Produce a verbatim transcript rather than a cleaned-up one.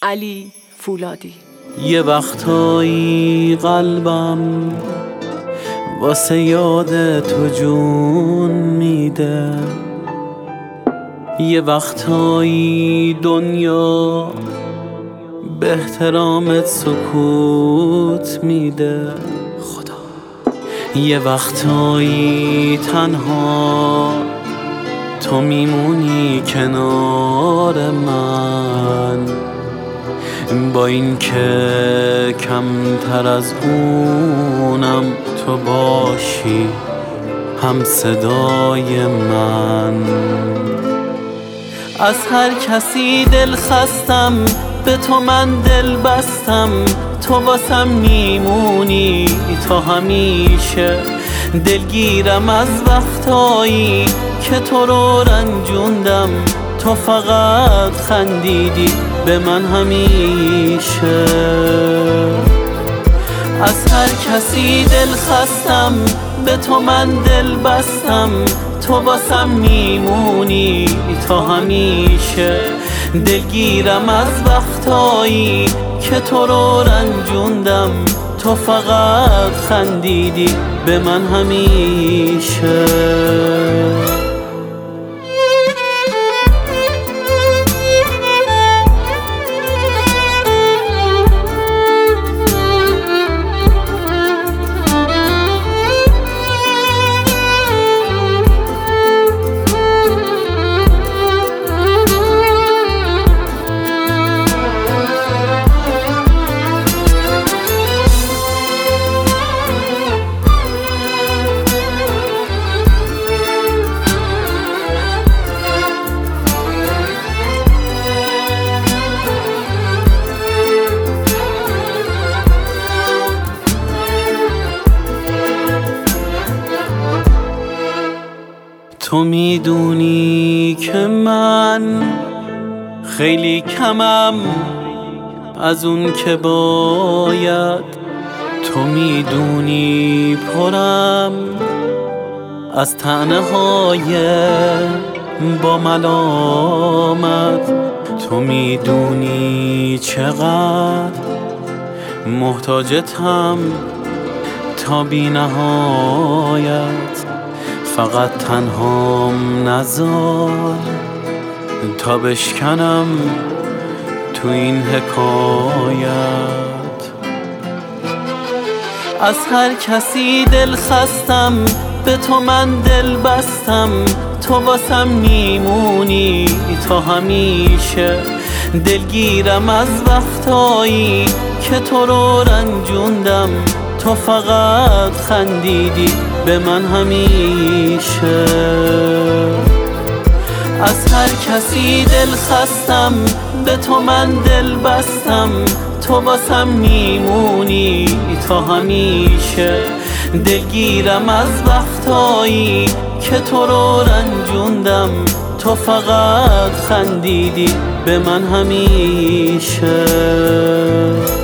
علی فولادی. یه وقتایی قلبم واسه یاد تو جون میده، یه وقتایی دنیا به احترامت سکوت میده خدا، یه وقتایی تنها تو میمونی کنار من، با این که کمتر از اونم تو باشی هم صدای من. از هر کسی دل خستم، به تو من دل بستم، تو واسم میمونی تا همیشه. دلگیرم از وقتایی که تو رو رنجوندم، تو فقط خندیدی به من همیشه. از هر کسی دل خستم، به تو من دل بستم، تو واسم میمونی تا همیشه. دلگیرم از وقتایی که تو رو رنجوندم، تو فقط خندیدی به من همیشه. تو میدونی که من خیلی کمم از اون که باید، تو میدونی پرم از طعنه های با ملامت، تو میدونی چقدر محتاجتم تا بی نهایت. فقط تنهام نذار تا بشکنم تو این حکایت. از هر کسی دل خستم، به تو من دل بستم، تو واسم میمونی تا همیشه. دلگیرم از وقتایی که تو رو رنجوندم، تو فقط خندیدی به من همیشه. از هر کسی دل خستم، به تو من دل بستم، تو واسم میمونی تا همیشه. دلگیرم از وقتایی که تو رو رنجوندم، تو فقط خندیدی به من همیشه.